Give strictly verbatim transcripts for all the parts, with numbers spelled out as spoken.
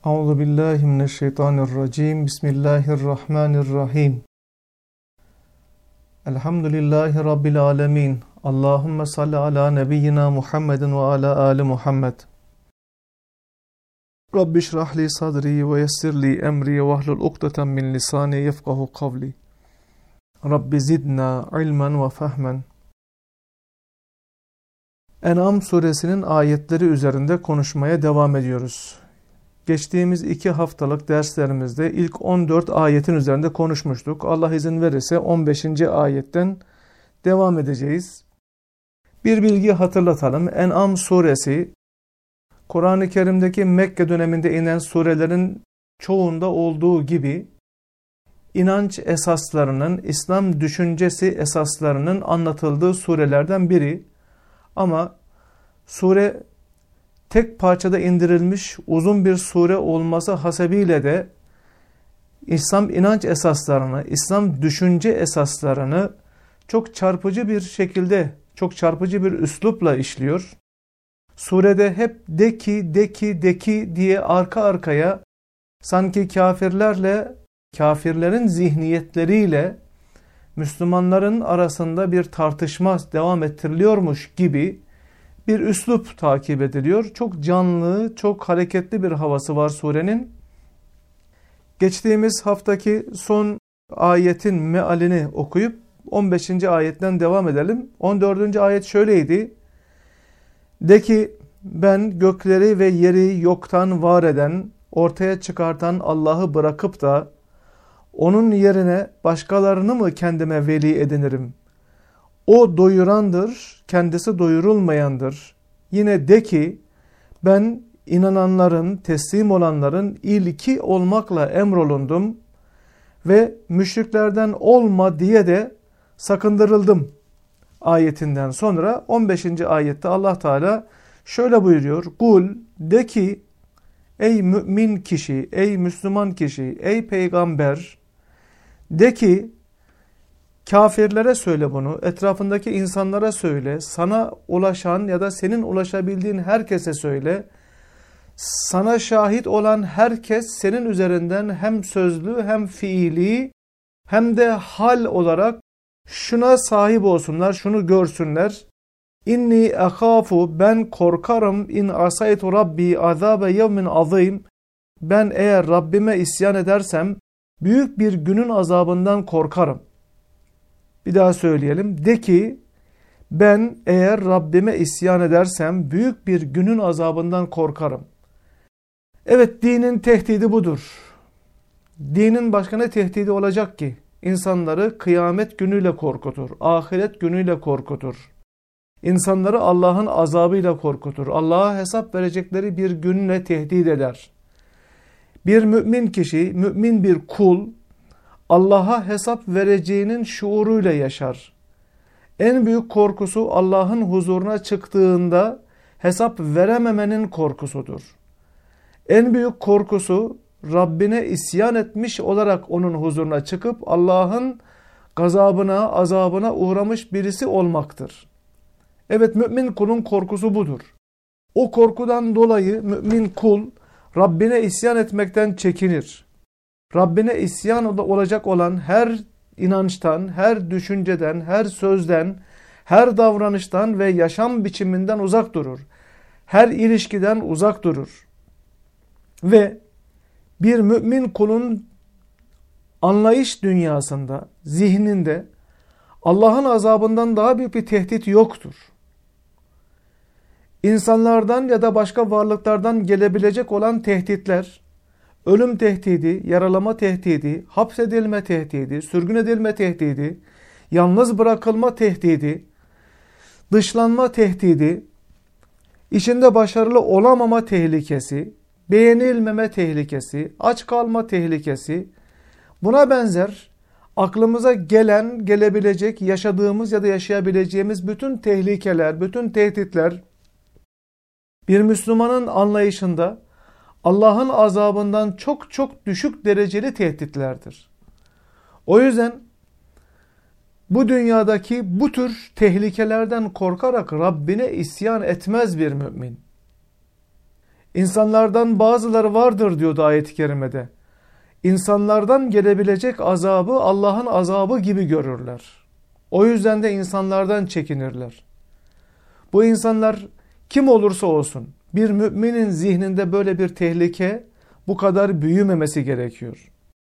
Euzu billahi mineşşeytanirracim. Bismillahirrahmanirrahim. Elhamdülillahi rabbil alamin. Allahumme salli ala nebiyyina Muhammedin ve ala ali Muhammed. Rabbi şrah li sadri ve yessir li emri ve hlul ukdeten min lisani yefkahu kavli. Rabbi zidna ilmen ve fehmen. En'am suresinin ayetleri üzerinde konuşmaya devam ediyoruz. Geçtiğimiz iki haftalık derslerimizde ilk on dört ayetin üzerinde konuşmuştuk. Allah izin verirse on beşinci ayetten devam edeceğiz. Bir bilgi hatırlatalım. En'am suresi, Kur'an-ı Kerim'deki Mekke döneminde inen surelerin çoğunda olduğu gibi inanç esaslarının, İslam düşüncesi esaslarının anlatıldığı surelerden biri. Ama sure tek parçada indirilmiş uzun bir sure olması hasebiyle de İslam inanç esaslarını, İslam düşünce esaslarını çok çarpıcı bir şekilde, çok çarpıcı bir üslupla işliyor. Surede hep de ki, de ki, de ki diye arka arkaya sanki kafirlerle, kafirlerin zihniyetleriyle Müslümanların arasında bir tartışma devam ettiriliyormuş gibi bir üslup takip ediliyor. Çok canlı, çok hareketli bir havası var surenin. Geçtiğimiz haftaki son ayetin mealini okuyup on beşinci ayetten devam edelim. on dördüncü ayet şöyleydi. De ki ben gökleri ve yeri yoktan var eden, ortaya çıkartan Allah'ı bırakıp da onun yerine başkalarını mı kendime veli edinirim? O doyurandır, kendisi doyurulmayandır. Yine de ki ben inananların, teslim olanların ilki olmakla emrolundum ve müşriklerden olma diye de sakındırıldım. Ayetinden sonra on beşinci ayette Allah Teala şöyle buyuruyor. Kul, de ki ey mümin kişi, ey Müslüman kişi, ey peygamber, de ki kafirlere söyle bunu, etrafındaki insanlara söyle, sana ulaşan ya da senin ulaşabildiğin herkese söyle. Sana şahit olan herkes senin üzerinden hem sözlü hem fiili hem de hal olarak şuna sahip olsunlar, şunu görsünler. İnni ekhafu, ben korkarım, in asaytu rabbi azabe yevmin azim, ben eğer Rabbime isyan edersem büyük bir günün azabından korkarım. Bir daha söyleyelim. De ki ben eğer Rabbime isyan edersem büyük bir günün azabından korkarım. Evet, dinin tehdidi budur. Dinin başka ne tehdidi olacak ki? İnsanları kıyamet günüyle korkutur, ahiret günüyle korkutur. İnsanları Allah'ın azabıyla korkutur. Allah'a hesap verecekleri bir günle tehdit eder. Bir mümin kişi, mümin bir kul, Allah'a hesap vereceğinin şuuruyla yaşar. En büyük korkusu Allah'ın huzuruna çıktığında hesap verememenin korkusudur. En büyük korkusu Rabbine isyan etmiş olarak onun huzuruna çıkıp Allah'ın gazabına, azabına uğramış birisi olmaktır. Evet, mümin kulun korkusu budur. O korkudan dolayı mümin kul Rabbine isyan etmekten çekinir. Rabbine isyan olacak olan her inançtan, her düşünceden, her sözden, her davranıştan ve yaşam biçiminden uzak durur. Her ilişkiden uzak durur. Ve bir mümin kulun anlayış dünyasında, zihninde Allah'ın azabından daha büyük bir tehdit yoktur. İnsanlardan ya da başka varlıklardan gelebilecek olan tehditler, ölüm tehdidi, yaralama tehdidi, hapsedilme tehdidi, sürgün edilme tehdidi, yalnız bırakılma tehdidi, dışlanma tehdidi, içinde başarılı olamama tehlikesi, beğenilmeme tehlikesi, aç kalma tehlikesi, buna benzer aklımıza gelen, gelebilecek, yaşadığımız ya da yaşayabileceğimiz bütün tehlikeler, bütün tehditler bir Müslümanın anlayışında Allah'ın azabından çok çok düşük dereceli tehditlerdir. O yüzden bu dünyadaki bu tür tehlikelerden korkarak Rabbine isyan etmez bir mümin. İnsanlardan bazıları vardır diyordu ayet-i kerimede. İnsanlardan gelebilecek azabı Allah'ın azabı gibi görürler. O yüzden de insanlardan çekinirler. Bu insanlar kim olursa olsun bir müminin zihninde böyle bir tehlike bu kadar büyümemesi gerekiyor.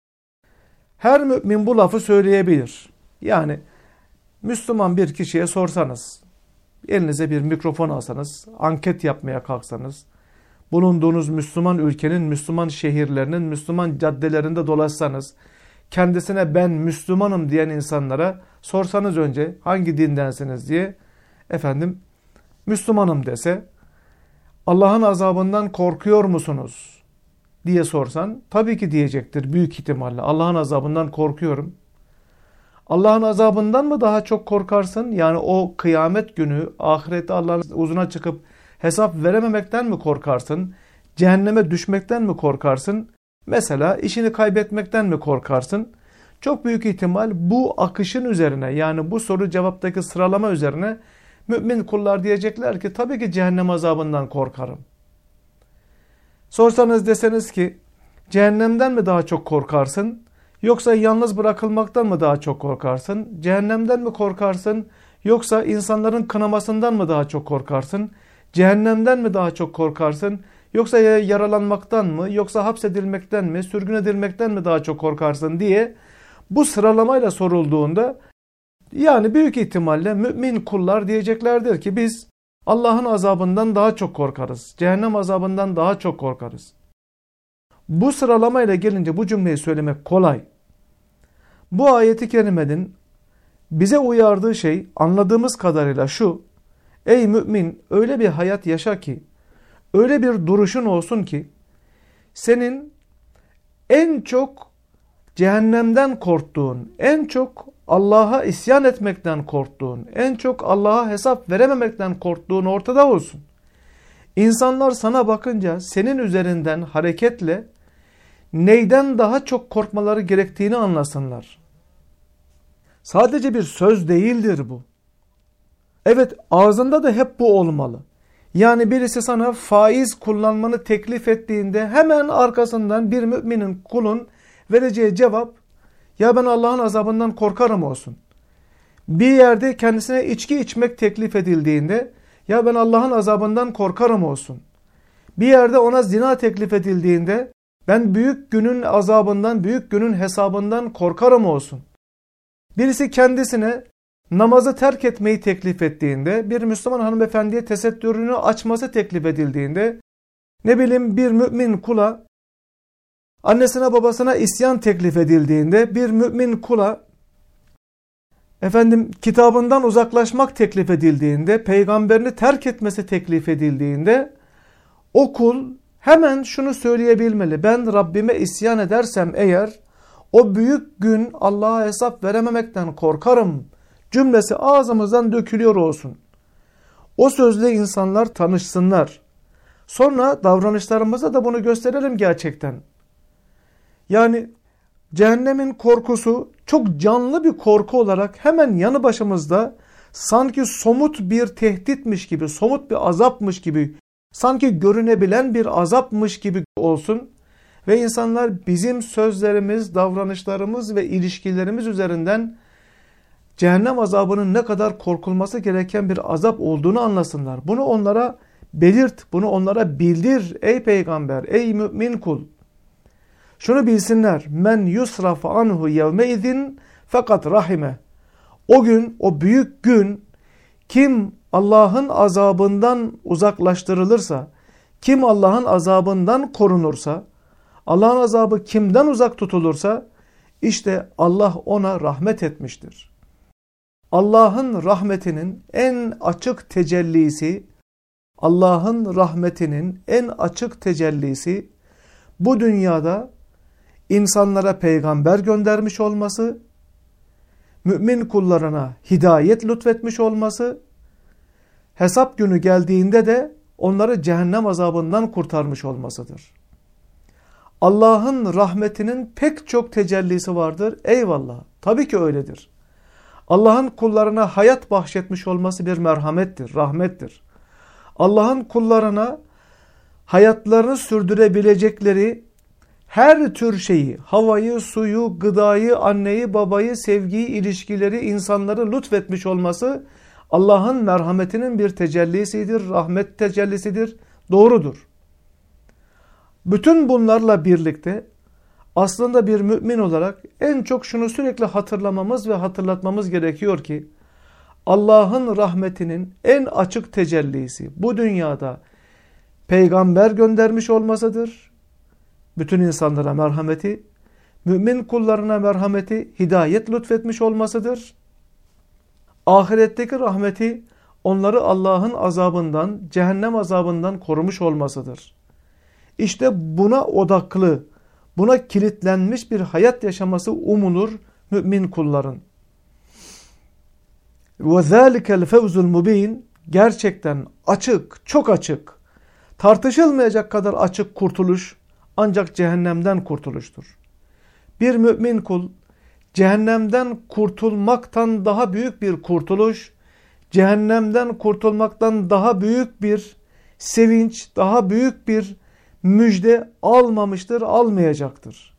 Her mümin bu lafı söyleyebilir. Yani Müslüman bir kişiye sorsanız, elinize bir mikrofon alsanız, anket yapmaya kalksanız, bulunduğunuz Müslüman ülkenin, Müslüman şehirlerinin, Müslüman caddelerinde dolaşsanız, kendisine ben Müslümanım diyen insanlara sorsanız önce hangi dindensiniz diye, efendim Müslümanım dese, Allah'ın azabından korkuyor musunuz diye sorsan, tabii ki diyecektir büyük ihtimalle. Allah'ın azabından korkuyorum. Allah'ın azabından mı daha çok korkarsın? Yani o kıyamet günü ahirette Allah'ın huzuruna çıkıp hesap verememekten mi korkarsın? Cehenneme düşmekten mi korkarsın? Mesela işini kaybetmekten mi korkarsın? Çok büyük ihtimal bu akışın üzerine, yani bu soru cevaptaki sıralama üzerine mümin kullar diyecekler ki tabii ki cehennem azabından korkarım. Sorsanız deseniz ki cehennemden mi daha çok korkarsın? Yoksa yalnız bırakılmaktan mı daha çok korkarsın? Cehennemden mi korkarsın? Yoksa insanların kınamasından mı daha çok korkarsın? Cehennemden mi daha çok korkarsın? Yoksa yaralanmaktan mı? Yoksa hapsedilmekten mi? Sürgün edilmekten mi daha çok korkarsın diye bu sıralamayla sorulduğunda yani büyük ihtimalle mümin kullar diyeceklerdir ki biz Allah'ın azabından daha çok korkarız. Cehennem azabından daha çok korkarız. Bu sıralamayla gelince bu cümleyi söylemek kolay. Bu ayeti kerimenin bize uyardığı şey anladığımız kadarıyla şu: ey mümin, öyle bir hayat yaşa ki, öyle bir duruşun olsun ki senin en çok cehennemden korktuğun, en çok Allah'a isyan etmekten korktuğun, en çok Allah'a hesap verememekten korktuğun ortada olsun. İnsanlar sana bakınca senin üzerinden hareketle neyden daha çok korkmaları gerektiğini anlasınlar. Sadece bir söz değildir bu. Evet, ağzında da hep bu olmalı. Yani birisi sana faiz kullanmanı teklif ettiğinde hemen arkasından bir müminin, kulun vereceği cevap, ya ben Allah'ın azabından korkarım olsun. Bir yerde kendisine içki içmek teklif edildiğinde, ya ben Allah'ın azabından korkarım olsun. Bir yerde ona zina teklif edildiğinde, ben büyük günün azabından, büyük günün hesabından korkarım olsun. Birisi kendisine namazı terk etmeyi teklif ettiğinde, bir Müslüman hanımefendiye tesettürünü açması teklif edildiğinde, ne bileyim bir mümin kula annesine babasına isyan teklif edildiğinde, bir mümin kula efendim kitabından uzaklaşmak teklif edildiğinde, peygamberini terk etmesi teklif edildiğinde, o kul hemen şunu söyleyebilmeli: ben Rabbime isyan edersem eğer, o büyük gün Allah'a hesap verememekten korkarım cümlesi ağzımızdan dökülüyor olsun. O sözle insanlar tanışsınlar. Sonra davranışlarımıza da bunu gösterelim gerçekten. Yani cehennemin korkusu çok canlı bir korku olarak hemen yanı başımızda, sanki somut bir tehditmiş gibi, somut bir azapmış gibi, sanki görünebilen bir azapmış gibi olsun ve insanlar bizim sözlerimiz, davranışlarımız ve ilişkilerimiz üzerinden cehennem azabının ne kadar korkulması gereken bir azap olduğunu anlasınlar. Bunu onlara belirt, bunu onlara bildir ey peygamber, ey mümin kul. Şunu bilsinler: men yusraf anhu yevme izin fakat rahime. O gün, o büyük gün, kim Allah'ın azabından uzaklaştırılırsa, kim Allah'ın azabından korunursa, Allah'ın azabı kimden uzak tutulursa, işte Allah ona rahmet etmiştir. Allah'ın rahmetinin en açık tecellisi, Allah'ın rahmetinin en açık tecellisi bu dünyada insanlara peygamber göndermiş olması, mümin kullarına hidayet lütfetmiş olması, hesap günü geldiğinde de onları cehennem azabından kurtarmış olmasıdır. Allah'ın rahmetinin pek çok tecellisi vardır. Eyvallah, tabii ki öyledir. Allah'ın kullarına hayat bahşetmiş olması bir merhamettir, rahmettir. Allah'ın kullarına hayatlarını sürdürebilecekleri her tür şeyi, havayı, suyu, gıdayı, anneyi, babayı, sevgiyi, ilişkileri, insanları lütfetmiş olması Allah'ın merhametinin bir tecellisidir, rahmet tecellisidir, doğrudur. Bütün bunlarla birlikte aslında bir mümin olarak en çok şunu sürekli hatırlamamız ve hatırlatmamız gerekiyor ki Allah'ın rahmetinin en açık tecellisi bu dünyada peygamber göndermiş olmasıdır. Bütün insanlara merhameti, mümin kullarına merhameti, hidayet lütfetmiş olmasıdır. Ahiretteki rahmeti onları Allah'ın azabından, cehennem azabından korumuş olmasıdır. İşte buna odaklı, buna kilitlenmiş bir hayat yaşaması umulur mümin kulların. وَذَٰلِكَ الْفَوْزُ الْمُب۪ينَ Gerçekten açık, çok açık, tartışılmayacak kadar açık kurtuluş ancak cehennemden kurtuluştur. Bir mümin kul cehennemden kurtulmaktan daha büyük bir kurtuluş, cehennemden kurtulmaktan daha büyük bir sevinç, daha büyük bir müjde almamıştır, almayacaktır.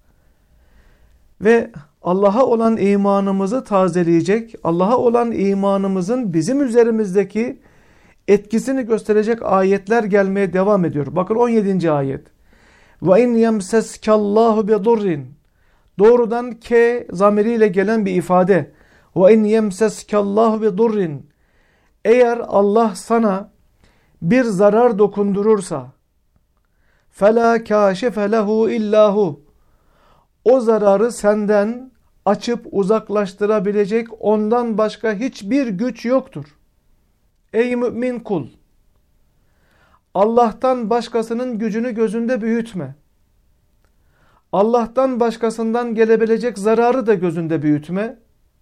Ve Allah'a olan imanımızı tazeleyecek, Allah'a olan imanımızın bizim üzerimizdeki etkisini gösterecek ayetler gelmeye devam ediyor. Bakın on yedinci ayet. وَاِنْ يَمْسَسْكَ اللّٰهُ بِضُرٍّ Doğrudan ke zamiriyle gelen bir ifade. وَاِنْ يَمْسَسْكَ اللّٰهُ بِضُرٍّ Eğer Allah sana bir zarar dokundurursa فَلَا كَاشِفَ لَهُ اِلَّا هُ O zararı senden açıp uzaklaştırabilecek ondan başka hiçbir güç yoktur. Ey mümin kul! Allah'tan başkasının gücünü gözünde büyütme. Allah'tan başkasından gelebilecek zararı da gözünde büyütme.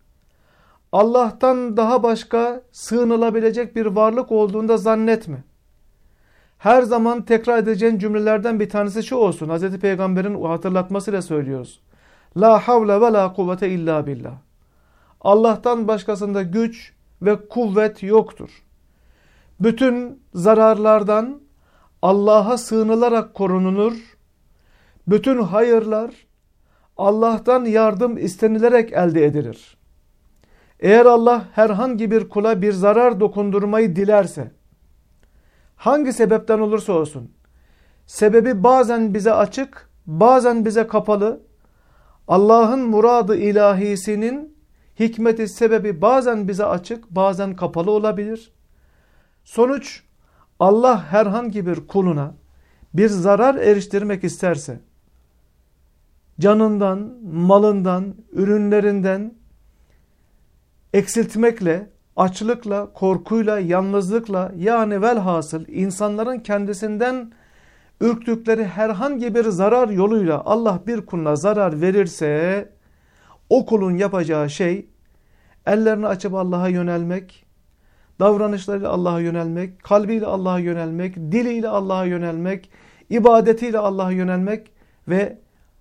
Allah'tan daha başka sığınılabilecek bir varlık olduğunda zannetme. Her zaman tekrar edeceğin cümlelerden bir tanesi şu olsun. Hazreti Peygamber'in hatırlatmasıyla söylüyoruz. La havle ve la kuvvete illa billah. Allah'tan başkasında güç ve kuvvet yoktur. Bütün zararlardan Allah'a sığınılarak korunulur. Bütün hayırlar Allah'tan yardım istenilerek elde edilir. Eğer Allah herhangi bir kula bir zarar dokundurmayı dilerse, hangi sebepten olursa olsun, sebebi bazen bize açık, bazen bize kapalı, Allah'ın muradı ilahisinin hikmeti sebebi bazen bize açık, bazen kapalı olabilir. Sonuç, Allah herhangi bir kuluna bir zarar eriştirmek isterse, canından, malından, ürünlerinden eksiltmekle, açlıkla, korkuyla, yalnızlıkla, yani velhasıl insanların kendisinden ürktükleri herhangi bir zarar yoluyla Allah bir kuluna zarar verirse, o kulun yapacağı şey, ellerini açıp Allah'a yönelmek, davranışlarıyla Allah'a yönelmek, kalbiyle Allah'a yönelmek, diliyle Allah'a yönelmek, ibadetiyle Allah'a yönelmek ve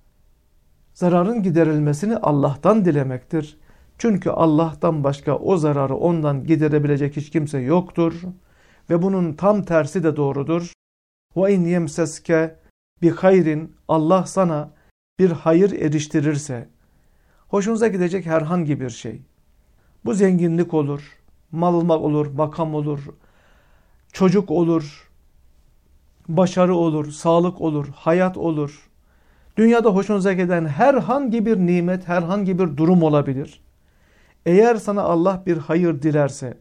zararın giderilmesini Allah'tan dilemektir. Çünkü Allah'tan başka o zararı ondan giderebilecek hiç kimse yoktur. Ve bunun tam tersi de doğrudur. وَاِنْ يَمْسَسْكَ بِخَيْرٍ Allah sana bir hayır eriştirirse, hoşunuza gidecek herhangi bir şey. Bu zenginlik olur, mal olmak olur, makam olur, çocuk olur, başarı olur, sağlık olur, hayat olur. Dünyada hoşunuza giden herhangi bir nimet, herhangi bir durum olabilir. Eğer sana Allah bir hayır dilerse,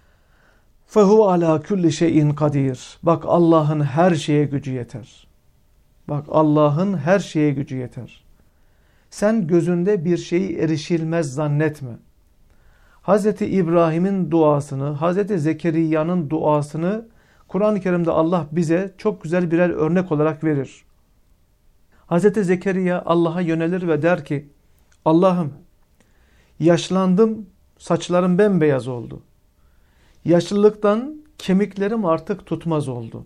فَهُوَ عَلَى كُلِّ شَيْءٍ قَدِيرٍ Bak Allah'ın her şeye gücü yeter. Bak Allah'ın her şeye gücü yeter. Sen gözünde bir şeyi erişilmez zannetme. Hazreti İbrahim'in duasını, Hazreti Zekeriya'nın duasını Kur'an-ı Kerim'de Allah bize çok güzel birer örnek olarak verir. Hazreti Zekeriya Allah'a yönelir ve der ki, Allah'ım yaşlandım, saçlarım bembeyaz oldu. Yaşlılıktan kemiklerim artık tutmaz oldu.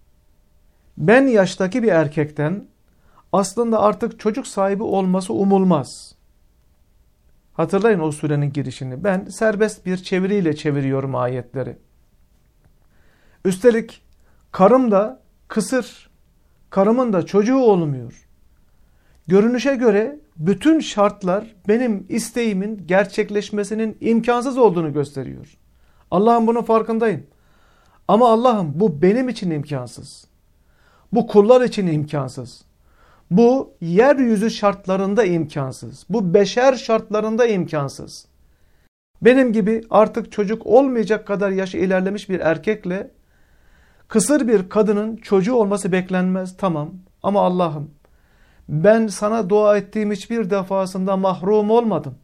Ben yaştaki bir erkekten aslında artık çocuk sahibi olması umulmaz. Hatırlayın o surenin girişini. Ben serbest bir çeviriyle çeviriyorum ayetleri. Üstelik karım da kısır, karımın da çocuğu olmuyor. Görünüşe göre bütün şartlar benim isteğimin gerçekleşmesinin imkansız olduğunu gösteriyor. Allah'ım bunun farkındayım. Ama Allah'ım bu benim için imkansız. Bu kullar için imkansız. Bu yeryüzü şartlarında imkansız. Bu beşer şartlarında imkansız. Benim gibi artık çocuk olmayacak kadar yaşı ilerlemiş bir erkekle kısır bir kadının çocuğu olması beklenmez. Tamam. Ama Allah'ım ben sana dua ettiğim hiçbir defasında mahrum olmadım.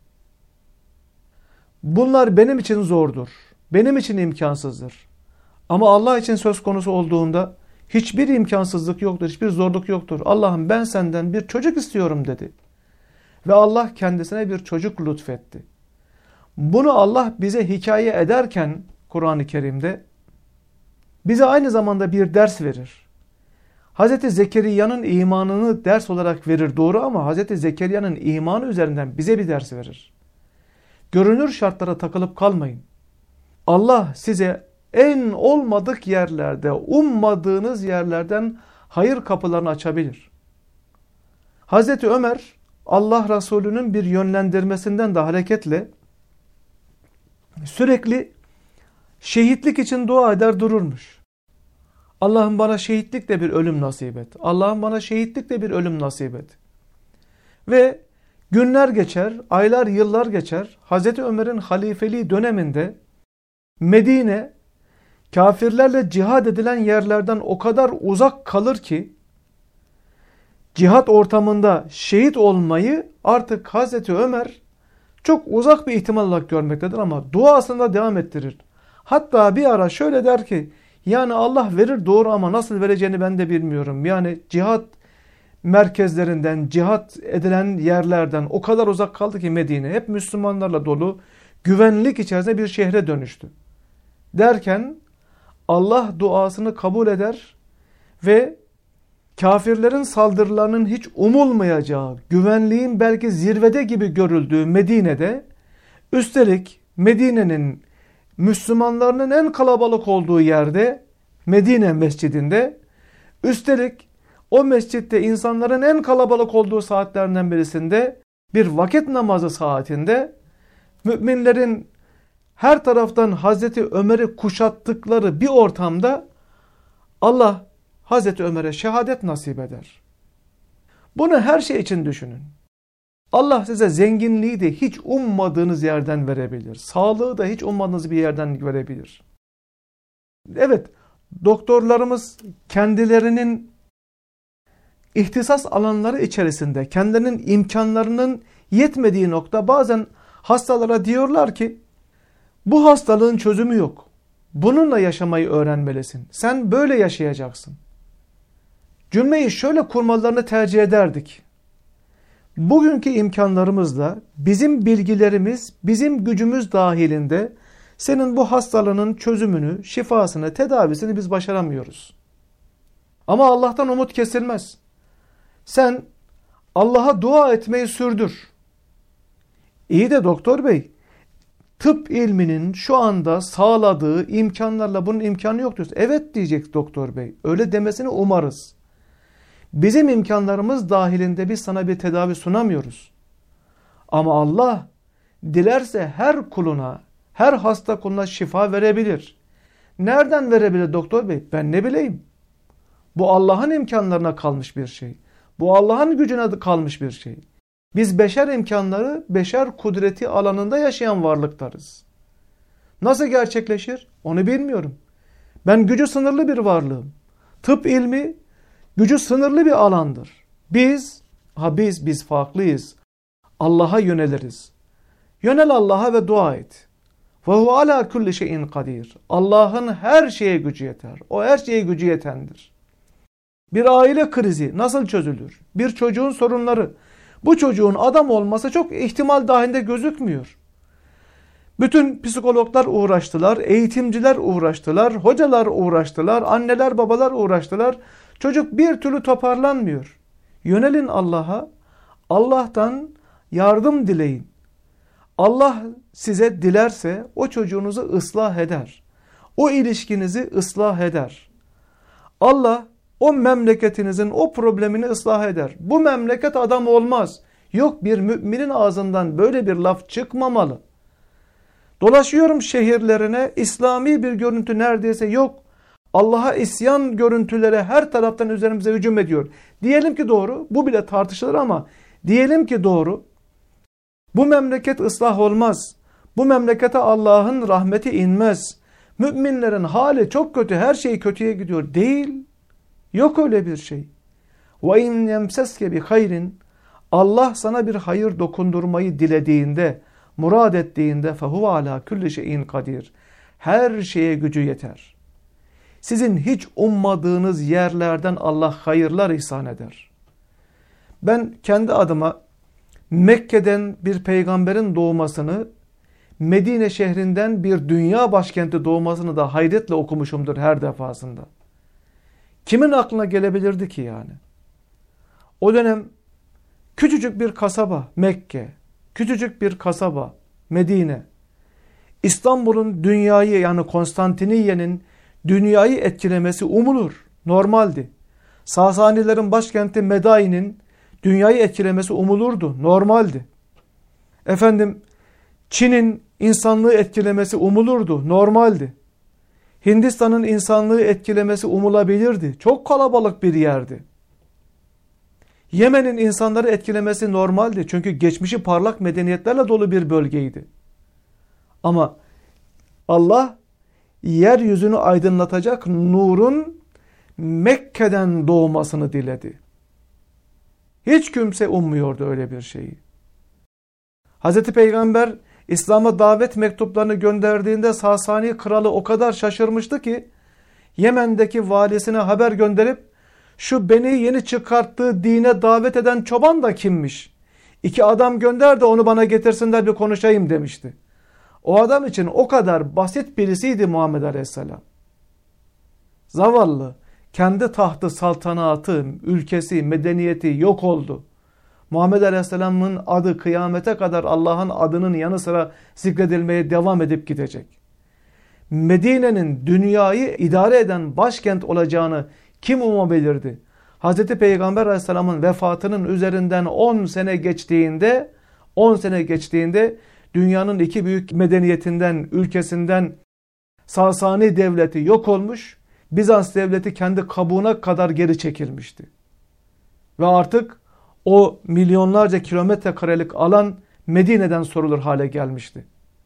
Bunlar benim için zordur. Benim için imkansızdır. Ama Allah için söz konusu olduğunda hiçbir imkansızlık yoktur, hiçbir zorluk yoktur. Allah'ım ben senden bir çocuk istiyorum dedi. Ve Allah kendisine bir çocuk lütfetti. Bunu Allah bize hikaye ederken Kur'an-ı Kerim'de bize aynı zamanda bir ders verir. Hazreti Zekeriya'nın imanını ders olarak verir doğru ama Hazreti Zekeriya'nın imanı üzerinden bize bir ders verir. Görünür şartlara takılıp kalmayın. Allah size en olmadık yerlerde, ummadığınız yerlerden hayır kapılarını açabilir. Hazreti Ömer Allah Resulü'nün bir yönlendirmesinden de hareketle sürekli şehitlik için dua eder dururmuş. Allah'ım bana şehitlikle bir ölüm nasip et. Allah'ım bana şehitlikle bir ölüm nasip et. Ve günler geçer, aylar, yıllar geçer. Hazreti Ömer'in halifeliği döneminde Medine kafirlerle cihad edilen yerlerden o kadar uzak kalır ki cihat ortamında şehit olmayı artık Hazreti Ömer çok uzak bir ihtimal olarak görmektedir ama duasında devam ettirir. Hatta bir ara şöyle der ki yani Allah verir doğru ama nasıl vereceğini ben de bilmiyorum. Yani cihat merkezlerinden, cihat edilen yerlerden o kadar uzak kaldı ki Medine hep Müslümanlarla dolu, güvenlik içerisinde bir şehre dönüştü. Derken Allah duasını kabul eder ve kafirlerin saldırılarının hiç umulmayacağı, güvenliğin belki zirvede gibi görüldüğü Medine'de, üstelik Medine'nin Müslümanlarının en kalabalık olduğu yerde, Medine mescidinde, üstelik o mescitte insanların en kalabalık olduğu saatlerden birisinde, bir vakit namazı saatinde, müminlerin her taraftan Hazreti Ömer'i kuşattıkları bir ortamda Allah Hazreti Ömer'e şehadet nasip eder. Bunu her şey için düşünün. Allah size zenginliği de hiç ummadığınız yerden verebilir. Sağlığı da hiç ummadığınız bir yerden verebilir. Evet, doktorlarımız kendilerinin ihtisas alanları içerisinde, kendilerinin imkanlarının yetmediği nokta bazen hastalara diyorlar ki, bu hastalığın çözümü yok. Bununla yaşamayı öğrenmelisin. Sen böyle yaşayacaksın. Cümleyi şöyle kurmalarını tercih ederdik. Bugünkü imkanlarımızla bizim bilgilerimiz, bizim gücümüz dahilinde senin bu hastalığının çözümünü, şifasını, tedavisini biz başaramıyoruz. Ama Allah'tan umut kesilmez. Sen Allah'a dua etmeyi sürdür. İyi de doktor bey, tıp ilminin şu anda sağladığı imkanlarla bunun imkanı yok diyorsun. Evet diyecek doktor bey. Öyle demesini umarız. Bizim imkanlarımız dahilinde biz sana bir tedavi sunamıyoruz. Ama Allah dilerse her kuluna, her hasta kuluna şifa verebilir. Nereden verebilir doktor bey? Ben ne bileyim. Bu Allah'ın imkanlarına kalmış bir şey. Bu Allah'ın gücüne kalmış bir şey. Biz beşer imkanları, beşer kudreti alanında yaşayan varlıklarız. Nasıl gerçekleşir? Onu bilmiyorum. Ben gücü sınırlı bir varlığım. Tıp ilmi gücü sınırlı bir alandır. Biz, ha biz, biz farklıyız. Allah'a yöneliriz. Yönel Allah'a ve dua et. وَهُوَ عَلَى كُلِّ شَيْءٍ قَدِيرٌ. Allah'ın her şeye gücü yeter. O her şeye gücü yetendir. Bir aile krizi nasıl çözülür? Bir çocuğun sorunları. Bu çocuğun adam olması çok ihtimal dahilinde gözükmüyor. Bütün psikologlar uğraştılar, eğitimciler uğraştılar, hocalar uğraştılar, anneler babalar uğraştılar. Çocuk bir türlü toparlanmıyor. Yönelin Allah'a, Allah'tan yardım dileyin. Allah size dilerse o çocuğunuzu ıslah eder. O ilişkinizi ıslah eder. Allah o memleketinizin o problemini ıslah eder. Bu memleket adam olmaz. Yok, bir müminin ağzından böyle bir laf çıkmamalı. Dolaşıyorum şehirlerine, İslami bir görüntü neredeyse yok. Allah'a isyan görüntüleri her taraftan üzerimize hücum ediyor. Diyelim ki doğru, bu bile tartışılır ama diyelim ki doğru. Bu memleket ıslah olmaz. Bu memlekete Allah'ın rahmeti inmez. Müminlerin hali çok kötü, her şey kötüye gidiyor. Değil. Yok öyle bir şey. وَاِنْ يَمْسَسْكَ بِخَيْرٍ Allah sana bir hayır dokundurmayı dilediğinde, murad ettiğinde فَهُوَ عَلَى كُلِّ شَيْءٍ قَدِيرٍ Her şeye gücü yeter. Sizin hiç ummadığınız yerlerden Allah hayırlar ihsan eder. Ben kendi adıma Mekke'den bir peygamberin doğmasını, Medine şehrinden bir dünya başkenti doğmasını da hayretle okumuşumdur her defasında. Kimin aklına gelebilirdi ki yani? O dönem küçücük bir kasaba Mekke, küçücük bir kasaba Medine, İstanbul'un dünyayı, yani Konstantiniye'nin dünyayı etkilemesi umulur, normaldi. Sasanilerin başkenti Medain'in dünyayı etkilemesi umulurdu, normaldi. Efendim, Çin'in insanlığı etkilemesi umulurdu, normaldi. Hindistan'ın insanlığı etkilemesi umulabilirdi. Çok kalabalık bir yerdi. Yemen'in insanları etkilemesi normaldi. Çünkü geçmişi parlak medeniyetlerle dolu bir bölgeydi. Ama Allah yeryüzünü aydınlatacak nurun Mekke'den doğmasını diledi. Hiç kimse ummuyordu öyle bir şeyi. Hazreti Peygamber İslam'a davet mektuplarını gönderdiğinde Sasani kralı o kadar şaşırmıştı ki Yemen'deki valisine haber gönderip şu beni yeni çıkarttığı dine davet eden çoban da kimmiş? İki adam gönder de onu bana getirsinler bir konuşayım demişti. O adam için o kadar basit birisiydi Muhammed Aleyhisselam. Zavallı, kendi tahtı, saltanatı, ülkesi, medeniyeti yok oldu. Muhammed Aleyhisselam'ın adı kıyamete kadar Allah'ın adının yanı sıra zikredilmeye devam edip gidecek. Medine'nin dünyayı idare eden başkent olacağını kim umabilirdi? Hazreti Peygamber Aleyhisselam'ın vefatının üzerinden on sene geçtiğinde, on sene geçtiğinde dünyanın iki büyük medeniyetinden, ülkesinden Sasani devleti yok olmuş, Bizans devleti kendi kabuğuna kadar geri çekilmişti. Ve artık o milyonlarca kilometre karelik alan Medine'den sorulur hale gelmişti.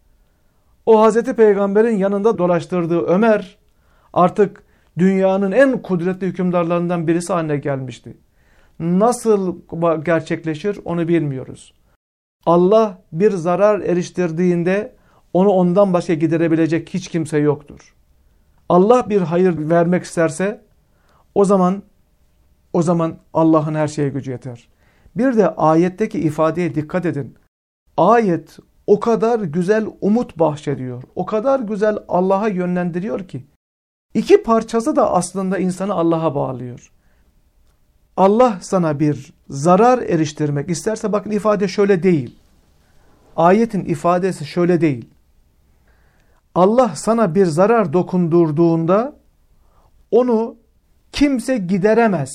O Hazreti Peygamber'in yanında dolaştırdığı Ömer artık dünyanın en kudretli hükümdarlarından birisi haline gelmişti. Nasıl gerçekleşir onu bilmiyoruz. Allah bir zarar eriştirdiğinde onu ondan başka giderebilecek hiç kimse yoktur. Allah bir hayır vermek isterse o zaman o zaman Allah'ın her şeye gücü yeter. Bir de ayetteki ifadeye dikkat edin. Ayet o kadar güzel umut bahşediyor. O kadar güzel Allah'a yönlendiriyor ki. İki parçası da aslında insanı Allah'a bağlıyor. Allah sana bir zarar eriştirmek isterse, bakın ifade şöyle değil. Ayetin ifadesi şöyle değil. Allah sana bir zarar dokundurduğunda onu kimse gideremez.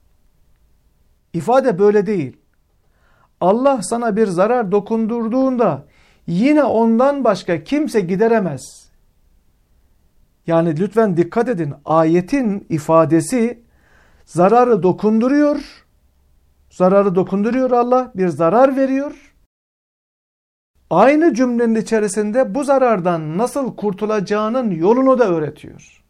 İfade böyle değil. Allah sana bir zarar dokundurduğunda yine ondan başka kimse gideremez. Yani lütfen dikkat edin. Ayetin ifadesi zararı dokunduruyor. Zararı dokunduruyor Allah. Bir zarar veriyor. Aynı cümlenin içerisinde bu zarardan nasıl kurtulacağının yolunu da öğretiyor.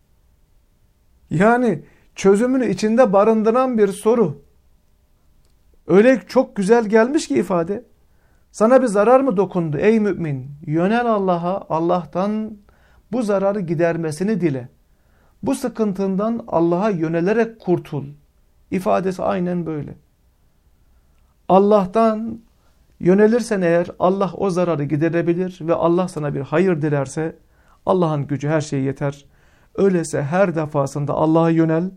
Yani çözümünü içinde barındıran bir soru. Öyle çok güzel gelmiş ki ifade. Sana bir zarar mı dokundu ey mümin? Yönel Allah'a, Allah'tan bu zararı gidermesini dile. Bu sıkıntından Allah'a yönelerek kurtul. İfadesi aynen böyle. Allah'tan yönelirsen eğer Allah o zararı giderebilir ve Allah sana bir hayır dilerse Allah'ın gücü her şeye yeter. Öyleyse her defasında Allah'a yönel.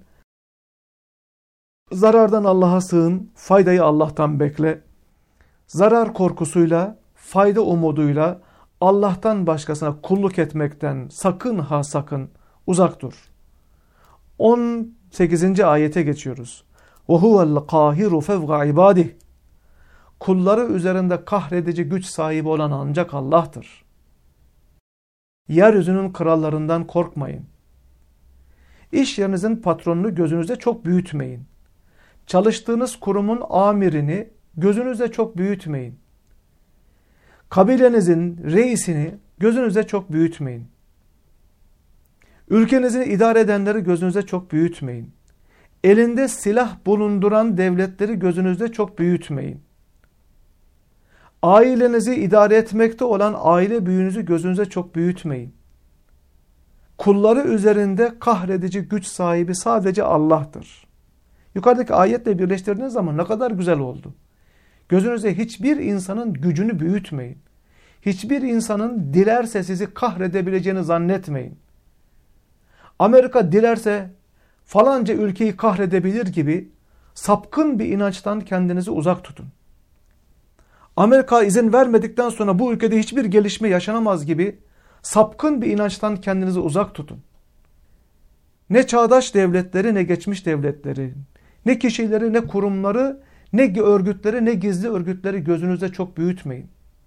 Zarardan Allah'a sığın, faydayı Allah'tan bekle. Zarar korkusuyla, fayda umuduyla Allah'tan başkasına kulluk etmekten sakın ha sakın uzak dur. on sekizinci ayete geçiyoruz. وَهُوَ الْقَاهِرُ فَوْقَ عِبَادِهِ Kulları üzerinde kahredici güç sahibi olan ancak Allah'tır. Yeryüzünün krallarından korkmayın. İş yerinizin patronunu gözünüzde çok büyütmeyin. Çalıştığınız kurumun amirini gözünüzde çok büyütmeyin. Kabilenizin reisini gözünüzde çok büyütmeyin. Ülkenizi idare edenleri gözünüzde çok büyütmeyin. Elinde silah bulunduran devletleri gözünüzde çok büyütmeyin. Ailenizi idare etmekte olan aile büyüğünüzü gözünüze çok büyütmeyin. Kulları üzerinde kahredici güç sahibi sadece Allah'tır. Yukarıdaki ayetle birleştirdiğiniz zaman ne kadar güzel oldu. Gözünüze hiçbir insanın gücünü büyütmeyin. Hiçbir insanın dilerse sizi kahredebileceğini zannetmeyin. Amerika dilerse falanca ülkeyi kahredebilir gibi sapkın bir inançtan kendinizi uzak tutun. Amerika izin vermedikten sonra bu ülkede hiçbir gelişme yaşanamaz gibi sapkın bir inançtan kendinizi uzak tutun. Ne çağdaş devletleri ne geçmiş devletleri, ne kişileri ne kurumları, ne örgütleri ne gizli örgütleri gözünüzde çok büyütmeyin.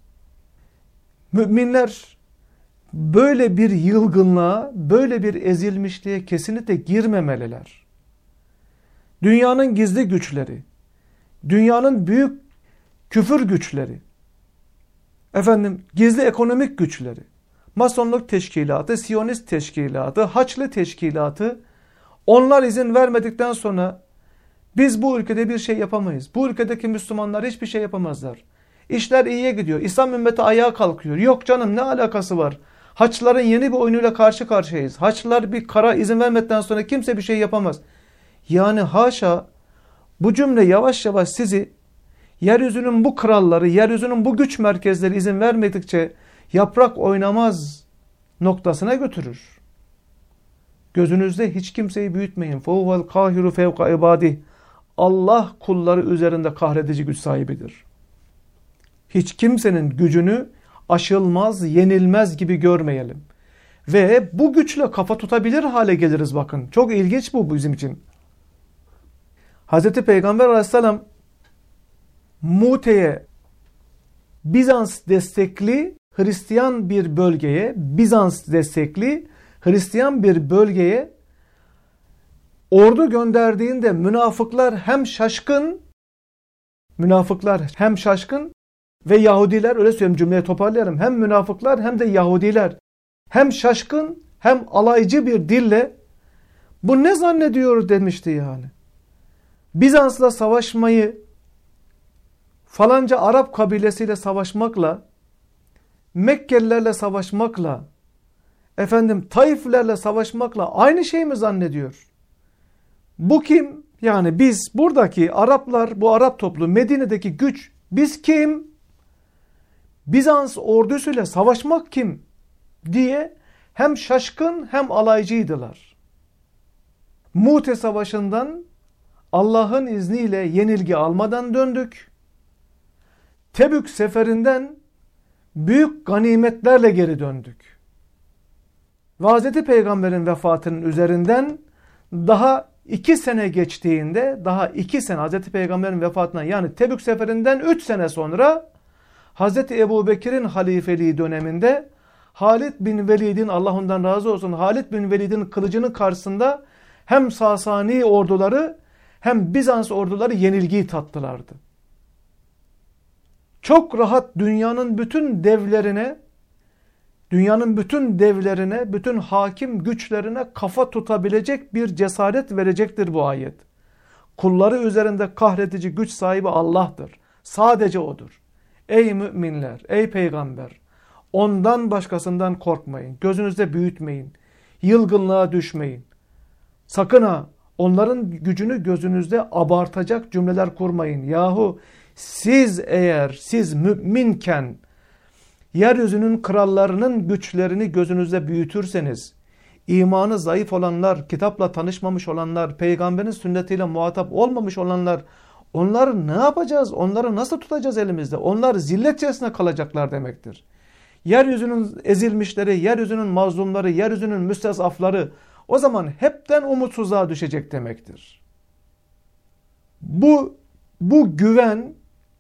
Müminler böyle bir yılgınlığa, böyle bir ezilmişliğe kesinlikle girmemeliler. Dünyanın gizli güçleri, dünyanın büyük küfür güçleri, efendim gizli ekonomik güçleri, Masonluk teşkilatı, Siyonist teşkilatı, Haçlı teşkilatı, onlar izin vermedikten sonra biz bu ülkede bir şey yapamayız. Bu ülkedeki Müslümanlar hiçbir şey yapamazlar. İşler iyiye gidiyor. İslam ümmeti ayağa kalkıyor. Yok canım, ne alakası var? Haçlıların yeni bir oyunuyla karşı karşıyayız. Haçlılar bir kara izin vermedikten sonra kimse bir şey yapamaz. Yani haşa, bu cümle yavaş yavaş sizi yeryüzünün bu kralları, yeryüzünün bu güç merkezleri izin vermedikçe yaprak oynamaz noktasına götürür. Gözünüzde hiç kimseyi büyütmeyin. فَوْهَ الْقَاهِرُ فَوْقَ عِبَادِهِ Allah kulları üzerinde kahredici güç sahibidir. Hiç kimsenin gücünü aşılmaz, yenilmez gibi görmeyelim. Ve bu güçle kafa tutabilir hale geliriz bakın. Çok ilginç bu bizim için. Hazreti Peygamber Aleyhisselam Mute'ye, Bizans destekli Hristiyan bir bölgeye, Bizans destekli Hristiyan bir bölgeye ordu gönderdiğinde münafıklar hem şaşkın, münafıklar hem şaşkın ve Yahudiler, öyle söyleyeyim, cümleyi toparlayalım. Hem münafıklar hem de Yahudiler hem şaşkın hem alaycı bir dille bu ne zannediyor demişti yani. Bizans'la savaşmayı, falanca Arap kabilesiyle savaşmakla, Mekkelilerle savaşmakla, efendim Taiflerle savaşmakla aynı şey mi zannediyor? Bu kim? Yani biz buradaki Araplar, bu Arap topluluğu, Medine'deki güç, biz kim? Bizans ordusuyla savaşmak kim? Diye hem şaşkın hem alaycıydılar. Mute Savaşı'ndan Allah'ın izniyle yenilgi almadan döndük. Tebük seferinden büyük ganimetlerle geri döndük. Ve Hazreti Peygamber'in vefatının üzerinden daha iki sene geçtiğinde, daha iki sene Hazreti Peygamber'in vefatından, yani Tebük seferinden üç sene sonra Hazreti Ebubekir'in halifeliği döneminde Halid bin Velid'in, Allah ondan razı olsun, Halid bin Velid'in kılıcının karşısında hem Sasani orduları hem Bizans orduları yenilgiyi tattılardı. Çok rahat dünyanın bütün devlerine, dünyanın bütün devlerine, bütün hakim güçlerine kafa tutabilecek bir cesaret verecektir bu ayet. Kulları üzerinde kahredici güç sahibi Allah'tır. Sadece O'dur. Ey müminler, ey peygamber, ondan başkasından korkmayın. Gözünüzde büyütmeyin. Yılgınlığa düşmeyin. Sakın ha, onların gücünü gözünüzde abartacak cümleler kurmayın. Yahu siz eğer, siz müminken yeryüzünün krallarının güçlerini gözünüzde büyütürseniz, imanı zayıf olanlar, kitapla tanışmamış olanlar, peygamberin sünnetiyle muhatap olmamış olanlar, onları ne yapacağız? Onları nasıl tutacağız elimizde? Onlar zillet içerisinde kalacaklar demektir. Yeryüzünün ezilmişleri, yeryüzünün mazlumları, yeryüzünün müstesafları, o zaman hepten umutsuzluğa düşecek demektir. Bu, bu güven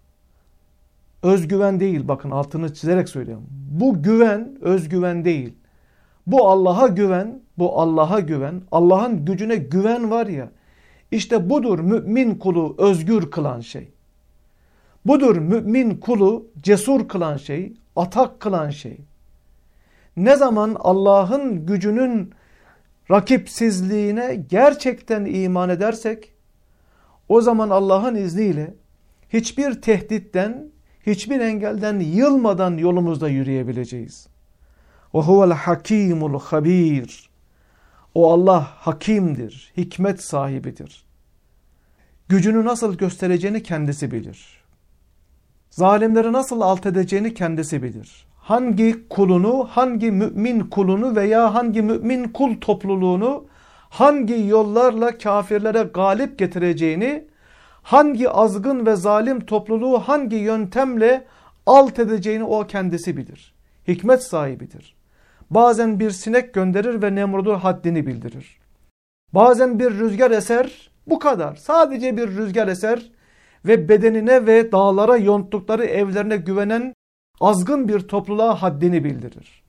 özgüven değil, bakın altını çizerek söylüyorum. Bu güven özgüven değil. Bu Allah'a güven, bu Allah'a güven, Allah'ın gücüne güven var ya, işte budur mümin kulu özgür kılan şey. Budur mümin kulu cesur kılan şey, atak kılan şey. Ne zaman Allah'ın gücünün rakipsizliğine gerçekten iman edersek, o zaman Allah'ın izniyle hiçbir tehditten, hiçbir engelden yılmadan yolumuzda yürüyebileceğiz. وَهُوَ الْحَكِيمُ الْخَب۪يرُ O Allah hakimdir, hikmet sahibidir. Gücünü nasıl göstereceğini kendisi bilir. Zalimleri nasıl alt edeceğini kendisi bilir. Hangi kulunu, hangi mümin kulunu veya hangi mümin kul topluluğunu hangi yollarla kafirlere galip getireceğini, hangi azgın ve zalim topluluğu hangi yöntemle alt edeceğini o kendisi bilir. Hikmet sahibidir. Bazen bir sinek gönderir ve Nemrud'un haddini bildirir. Bazen bir rüzgar eser, bu kadar. Sadece bir rüzgar eser ve bedenine ve dağlara yonttukları evlerine güvenen azgın bir topluluğa haddini bildirir.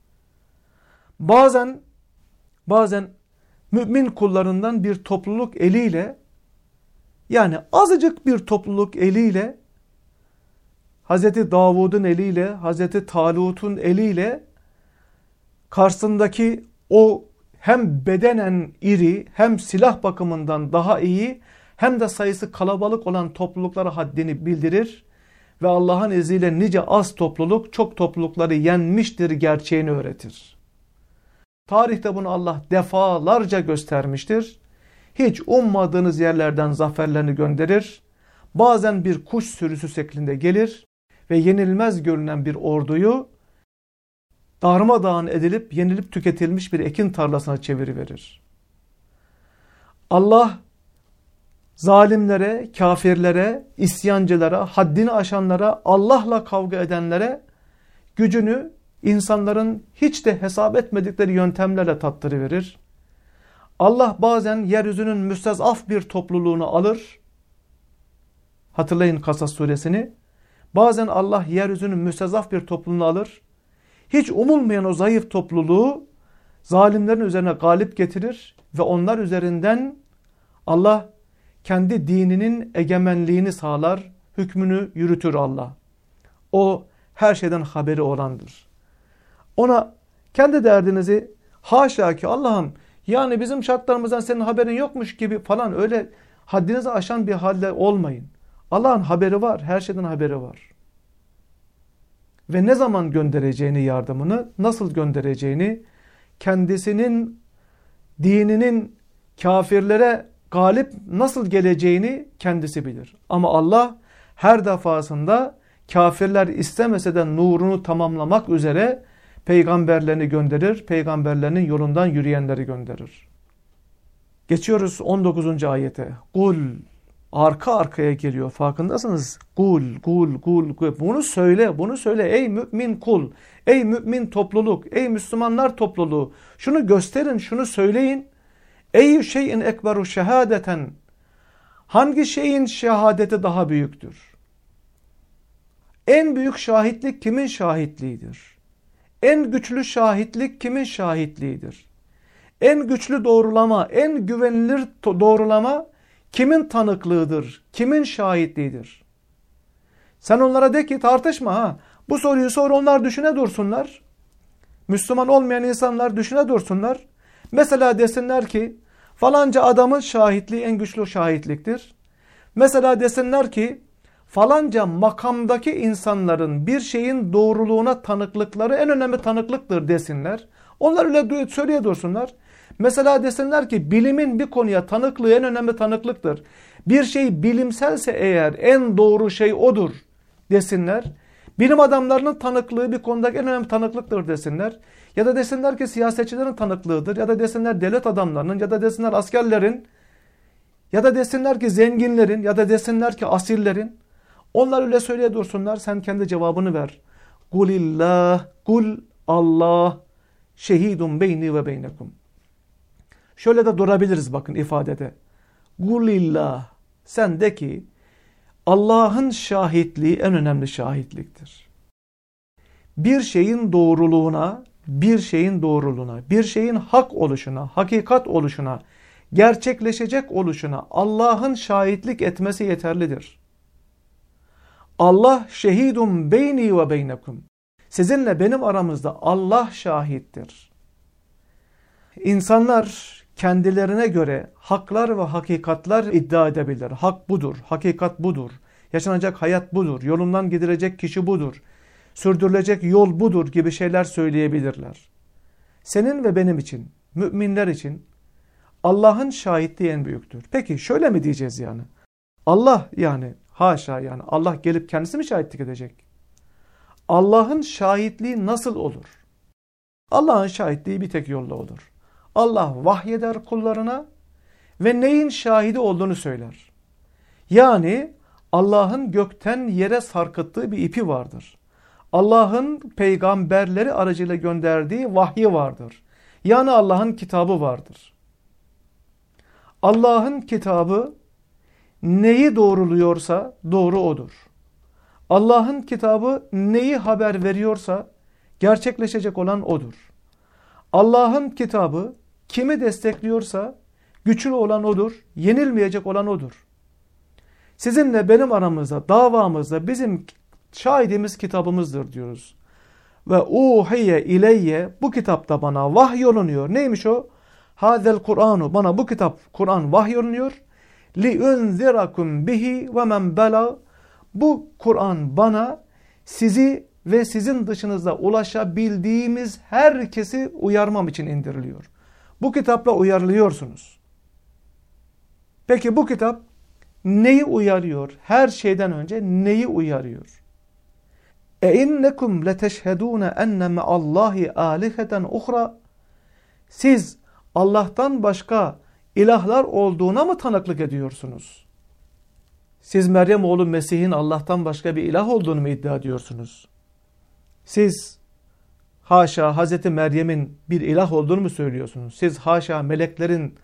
Bazen, bazen mümin kullarından bir topluluk eliyle, yani azıcık bir topluluk eliyle, Hazreti Davud'un eliyle, Hazreti Talut'un eliyle karşısındaki o hem bedenen iri, hem silah bakımından daha iyi, hem de sayısı kalabalık olan topluluklara haddini bildirir ve Allah'ın izniyle nice az topluluk çok toplulukları yenmiştir gerçeğini öğretir. Tarihte bunu Allah defalarca göstermiştir. Hiç ummadığınız yerlerden zaferlerini gönderir. Bazen bir kuş sürüsü şeklinde gelir ve yenilmez görünen bir orduyu darmadağın edilip yenilip tüketilmiş bir ekin tarlasına çeviriverir. Allah zalimlere, kafirlere, isyancılara, haddini aşanlara, Allah'la kavga edenlere gücünü insanların hiç de hesap etmedikleri yöntemlerle tattırıverir. Allah bazen yeryüzünün müstezaf bir topluluğunu alır. Hatırlayın Kasas suresini. Bazen Allah yeryüzünün müstezaf bir topluluğunu alır. Hiç umulmayan o zayıf topluluğu zalimlerin üzerine galip getirir ve onlar üzerinden Allah kendi dininin egemenliğini sağlar, hükmünü yürütür Allah. O her şeyden haberi olandır. Ona kendi derdinizi haşa ki Allah'ım yani bizim şartlarımızdan senin haberin yokmuş gibi falan öyle haddinizi aşan bir halde olmayın. Allah'ın haberi var, her şeyden haberi var. Ve ne zaman göndereceğini yardımını, nasıl göndereceğini, kendisinin dininin kafirlere galip nasıl geleceğini kendisi bilir. Ama Allah her defasında kafirler istemese de nurunu tamamlamak üzere peygamberlerini gönderir, peygamberlerinin yolundan yürüyenleri gönderir. Geçiyoruz on dokuzuncu ayete. Kul, arka arkaya geliyor farkındasınız. Kul, kul, kul, kul. Bunu söyle, bunu söyle ey mümin kul, ey mümin topluluk, ey Müslümanlar topluluğu. Şunu gösterin, şunu söyleyin. Ey şeyin ekberu şehadeten. Hangi şeyin şehadeti daha büyüktür? En büyük şahitlik kimin şahitliğidir? En güçlü şahitlik kimin şahitliğidir? En güçlü doğrulama, en güvenilir doğrulama kimin tanıklığıdır? Kimin şahitliğidir? Sen onlara de ki tartışma ha. Bu soruyu sor, onlar düşüne dursunlar. Müslüman olmayan insanlar düşüne dursunlar. Mesela desinler ki falanca adamın şahitliği en güçlü şahitliktir. Mesela desinler ki falanca makamdaki insanların bir şeyin doğruluğuna tanıklıkları en önemli tanıklıktır desinler. Onlar öyle söyleye dursunlar. Mesela desinler ki bilimin bir konuya tanıklığı en önemli tanıklıktır. Bir şey bilimselse eğer en doğru şey odur desinler. Bilim adamlarının tanıklığı bir konudaki en önemli tanıklıktır desinler. Ya da desinler ki siyasetçilerin tanıklığıdır. Ya da desinler devlet adamlarının ya da desinler askerlerin ya da desinler ki zenginlerin ya da desinler ki asillerin. Onlar öyle söyleye dursunlar. Sen kendi cevabını ver. Kulillah, kul Allah şehidun beyni ve beynekum. Şöyle de durabiliriz bakın ifadede. Kulillah, sen de ki Allah'ın şahitliği en önemli şahitliktir. Bir şeyin doğruluğuna, bir şeyin doğruluğuna, bir şeyin hak oluşuna, hakikat oluşuna, gerçekleşecek oluşuna Allah'ın şahitlik etmesi yeterlidir. Allah şehidun beyni ve beynekum. Sizinle benim aramızda Allah şahittir. İnsanlar kendilerine göre haklar ve hakikatler iddia edebilir. Hak budur, hakikat budur, yaşanacak hayat budur, yolundan gidilecek kişi budur, sürdürülecek yol budur gibi şeyler söyleyebilirler. Senin ve benim için, müminler için Allah'ın şahitliği en büyüktür. Peki şöyle mi diyeceğiz yani? Allah yani haşa yani Allah gelip kendisi mi şahitlik edecek? Allah'ın şahitliği nasıl olur? Allah'ın şahitliği bir tek yolla olur. Allah vahyeder kullarına ve neyin şahidi olduğunu söyler. Yani Allah'ın gökten yere sarkıttığı bir ipi vardır. Allah'ın peygamberleri aracıyla gönderdiği vahyi vardır. Yani Allah'ın kitabı vardır. Allah'ın kitabı neyi doğruluyorsa doğru odur. Allah'ın kitabı neyi haber veriyorsa gerçekleşecek olan odur. Allah'ın kitabı kimi destekliyorsa güçlü olan odur, yenilmeyecek olan odur. Sizinle benim aramızda, davamızda bizim şahidimiz kitabımızdır diyoruz. Ve uhiye ileyye, bu kitapta bana vahyolunuyor. Neymiş o? Hazel Kur'anu, bana bu kitap Kur'an vahyolunuyor. Li unzirakum bihi ve men bela. Bu Kur'an bana sizi ve sizin dışınızda ulaşabildiğimiz herkesi uyarmam için indiriliyor. Bu kitapla uyarılıyorsunuz. Peki bu kitap neyi uyarıyor? Her şeyden önce neyi uyarıyor? E innekum leteşhedûne enne me'allahi âliheten uhra. Siz Allah'tan başka ilahlar olduğuna mı tanıklık ediyorsunuz? Siz Meryem oğlu Mesih'in Allah'tan başka bir ilah olduğunu mu iddia ediyorsunuz? Siz haşa Hazreti Meryem'in bir ilah olduğunu mu söylüyorsunuz? Siz haşa meleklerin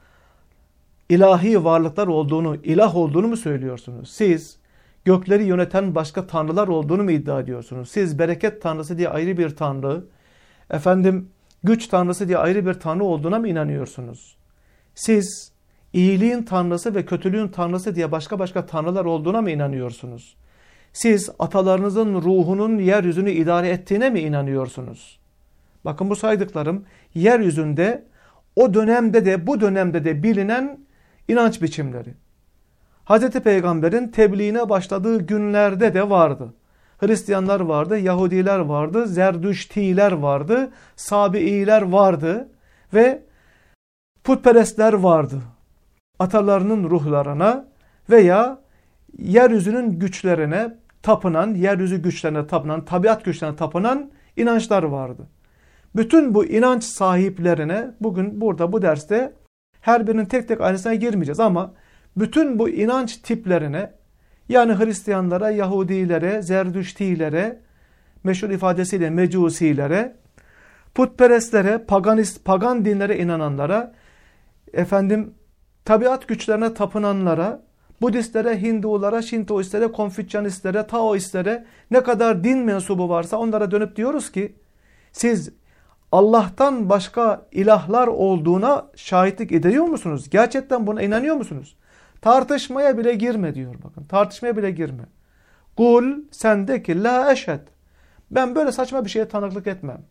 ilahi varlıklar olduğunu, ilah olduğunu mu söylüyorsunuz? Siz gökleri yöneten başka tanrılar olduğunu mu iddia ediyorsunuz? Siz bereket tanrısı diye ayrı bir tanrı, efendim güç tanrısı diye ayrı bir tanrı olduğuna mı inanıyorsunuz? Siz iyiliğin tanrısı ve kötülüğün tanrısı diye başka başka tanrılar olduğuna mı inanıyorsunuz? Siz atalarınızın ruhunun yeryüzünü idare ettiğine mi inanıyorsunuz? Bakın bu saydıklarım yeryüzünde o dönemde de bu dönemde de bilinen inanç biçimleri. Hazreti Peygamber'in tebliğine başladığı günlerde de vardı. Hristiyanlar vardı, Yahudiler vardı, Zerdüştiler vardı, Sabi'iler vardı ve putperestler vardı. Atalarının ruhlarına veya yeryüzünün güçlerine tapınan, yeryüzü güçlerine tapınan, tabiat güçlerine tapınan inançlar vardı. Bütün bu inanç sahiplerine bugün burada bu derste her birinin tek tek ayrıntısına girmeyeceğiz ama bütün bu inanç tiplerine yani Hristiyanlara, Yahudilere, Zerdüştilere, meşhur ifadesiyle Mecusilere, putperestlere, paganist, pagan dinlere inananlara, efendim tabiat güçlerine tapınanlara, Budistlere, Hindulara, Şintoistlere, Konfüçyanistlere, Taoistlere ne kadar din mensubu varsa onlara dönüp diyoruz ki siz Allah'tan başka ilahlar olduğuna şahitlik ediyor musunuz? Gerçekten buna inanıyor musunuz? Tartışmaya bile girme diyor bakın. Tartışmaya bile girme. Kul sen de ki la eşhed. Ben böyle saçma bir şeye tanıklık etmem.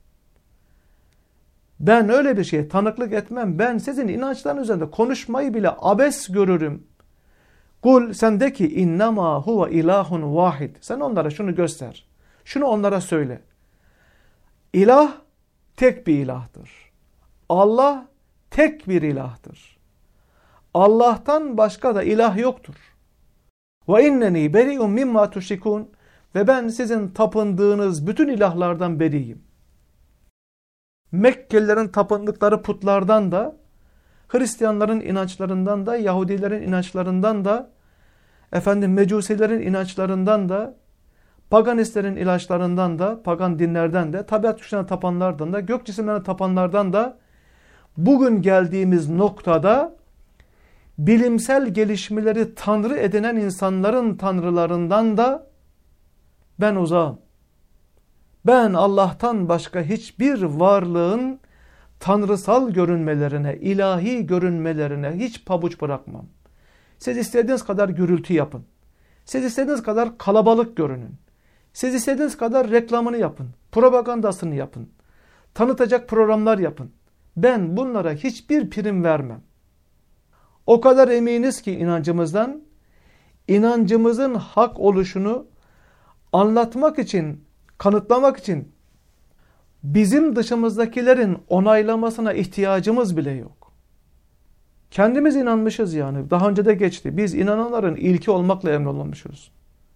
Ben öyle bir şeye tanıklık etmem. Ben sizin inançlarınız üzerinde konuşmayı bile abes görürüm. Kul sen de ki innema huve ilahun vahid. Sen onlara şunu göster. Şunu onlara söyle. İlah tek bir ilahtır. Allah tek bir ilahtır. Allah'tan başka da ilah yoktur. Ve inneni beri'un mimma tuşrikun. Ve ben sizin tapındığınız bütün ilahlardan beriyim. Mekkelilerin tapındıkları putlardan da, Hristiyanların inançlarından da, Yahudilerin inançlarından da, efendim Mecusilerin inançlarından da, paganistlerin inançlarından da, pagan dinlerden de, tabiat güçlerine tapanlardan da, gök cisimlerine tapanlardan da bugün geldiğimiz noktada bilimsel gelişmeleri tanrı edinen insanların tanrılarından da ben uzağım. Ben Allah'tan başka hiçbir varlığın tanrısal görünmelerine, ilahi görünmelerine hiç pabuç bırakmam. Siz istediğiniz kadar gürültü yapın. Siz istediğiniz kadar kalabalık görünün. Siz istediğiniz kadar reklamını yapın. Propagandasını yapın. Tanıtacak programlar yapın. Ben bunlara hiçbir prim vermem. O kadar eminiz ki inancımızdan, inancımızın hak oluşunu anlatmak için, kanıtlamak için bizim dışımızdakilerin onaylamasına ihtiyacımız bile yok. Kendimiz inanmışız yani. Daha önce de geçti. Biz inananların ilki olmakla emrolunmuşuz.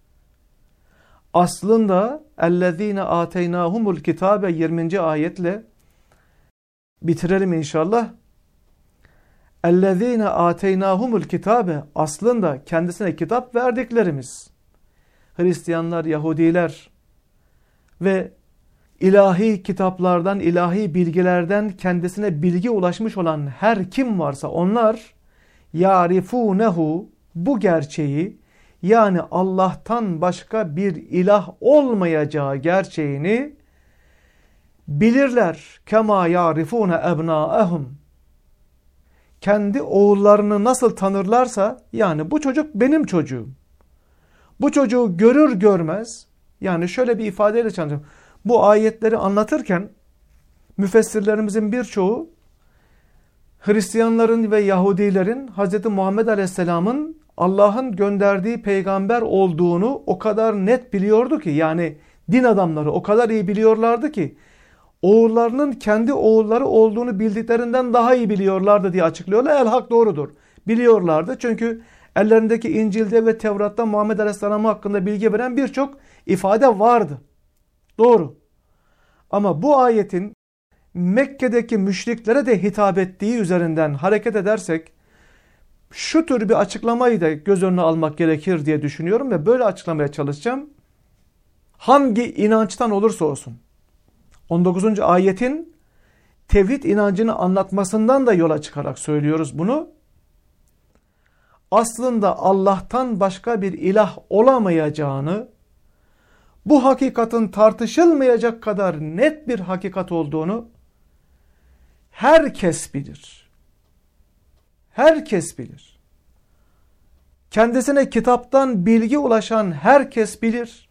Aslında اَلَّذ۪ينَ آتَيْنَاهُمُ الْكِتَابَ yirminci ayetle bitirelim inşallah. اَلَّذ۪ينَ آتَيْنَاهُمُ الْكِتَابَ aslında kendisine kitap verdiklerimiz. Hristiyanlar, Yahudiler ve ilahi kitaplardan, ilahi bilgilerden kendisine bilgi ulaşmış olan her kim varsa onlar يَعْرِفُونَهُ bu gerçeği, yani Allah'tan başka bir ilah olmayacağı gerçeğini bilirler. Kema yarifune ebnaehum. Kendi oğullarını nasıl tanırlarsa, yani bu çocuk benim çocuğum. Bu çocuğu görür görmez, yani şöyle bir ifadeyle çalışacağım. Bu ayetleri anlatırken müfessirlerimizin birçoğu Hristiyanların ve Yahudilerin Hz. Muhammed Aleyhisselam'ın Allah'ın gönderdiği peygamber olduğunu o kadar net biliyordu ki, yani din adamları o kadar iyi biliyorlardı ki oğullarının kendi oğulları olduğunu bildiklerinden daha iyi biliyorlardı diye açıklıyorlar. El hak doğrudur. Biliyorlardı çünkü ellerindeki İncil'de ve Tevrat'ta Muhammed Aleyhisselam hakkında bilgi veren birçok ifade vardı. Doğru. Ama bu ayetin Mekke'deki müşriklere de hitap ettiği üzerinden hareket edersek şu tür bir açıklamayı da göz önüne almak gerekir diye düşünüyorum ve böyle açıklamaya çalışacağım. Hangi inançtan olursa olsun. on dokuzuncu ayetin tevhid inancını anlatmasından da yola çıkarak söylüyoruz bunu. Aslında Allah'tan başka bir ilah olamayacağını, bu hakikatin tartışılmayacak kadar net bir hakikat olduğunu herkes bilir. Herkes bilir. Kendisine kitaptan bilgi ulaşan herkes bilir.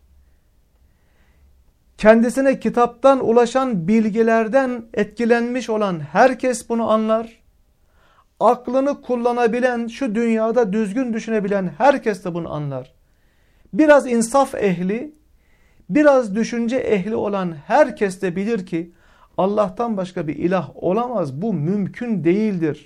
Kendisine kitaptan ulaşan bilgilerden etkilenmiş olan herkes bunu anlar. Aklını kullanabilen, şu dünyada düzgün düşünebilen herkes de bunu anlar. Biraz insaf ehli, biraz düşünce ehli olan herkes de bilir ki Allah'tan başka bir ilah olamaz. Bu mümkün değildir.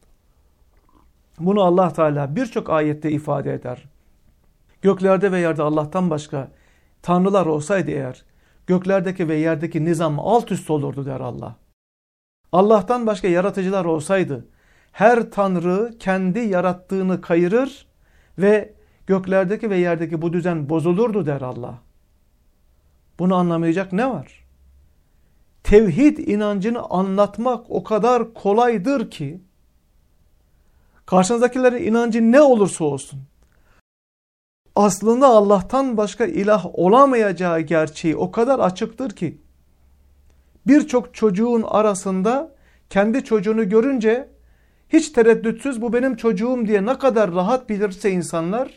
Bunu Allah Teala birçok ayette ifade eder. Göklerde ve yerde Allah'tan başka tanrılar olsaydı eğer, göklerdeki ve yerdeki nizam alt üst olurdu der Allah. Allah'tan başka yaratıcılar olsaydı, her tanrı kendi yarattığını kayırır ve göklerdeki ve yerdeki bu düzen bozulurdu der Allah. Bunu anlamayacak ne var? Tevhid inancını anlatmak o kadar kolaydır ki, karşınızdakilerin inancı ne olursa olsun, aslında Allah'tan başka ilah olamayacağı gerçeği o kadar açıktır ki, birçok çocuğun arasında kendi çocuğunu görünce hiç tereddütsüz bu benim çocuğum diye ne kadar rahat bilirse insanlar,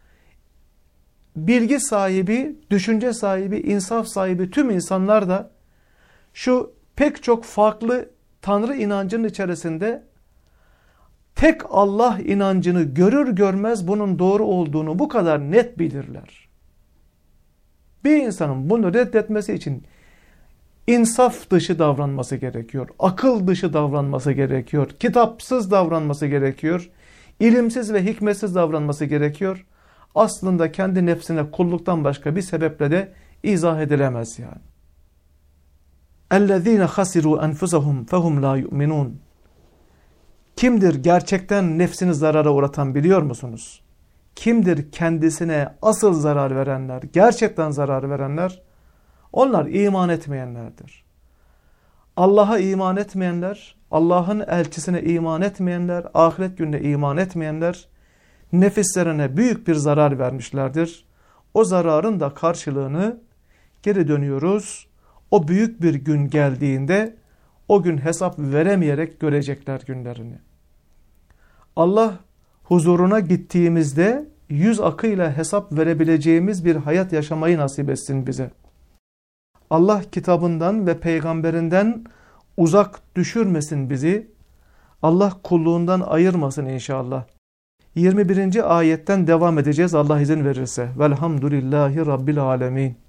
bilgi sahibi, düşünce sahibi, insaf sahibi tüm insanlar da şu pek çok farklı Tanrı inancının içerisinde tek Allah inancını görür görmez bunun doğru olduğunu bu kadar net bilirler. Bir insanın bunu reddetmesi için insaf dışı davranması gerekiyor, akıl dışı davranması gerekiyor, kitapsız davranması gerekiyor, ilimsiz ve hikmetsiz davranması gerekiyor. Aslında kendi nefsine kulluktan başka bir sebeple de izah edilemez yani. اَلَّذ۪ينَ خَسِرُوا أَنْفُسَهُمْ فَهُمْ لَا يُؤْمِنُونَ. Kimdir gerçekten nefsini zarara uğratan biliyor musunuz? Kimdir kendisine asıl zarar verenler, gerçekten zarar verenler? Onlar iman etmeyenlerdir. Allah'a iman etmeyenler, Allah'ın elçisine iman etmeyenler, ahiret gününe iman etmeyenler nefislerine büyük bir zarar vermişlerdir. O zararın da karşılığını geri dönüyoruz. O büyük bir gün geldiğinde o gün hesap veremeyerek görecekler günlerini. Allah huzuruna gittiğimizde yüz akıyla hesap verebileceğimiz bir hayat yaşamayı nasip etsin bize. Allah kitabından ve peygamberinden uzak düşürmesin bizi. Allah kulluğundan ayırmasın inşallah. yirmi birinci ayetten devam edeceğiz Allah izin verirse. Velhamdülillahi Rabbil alemin.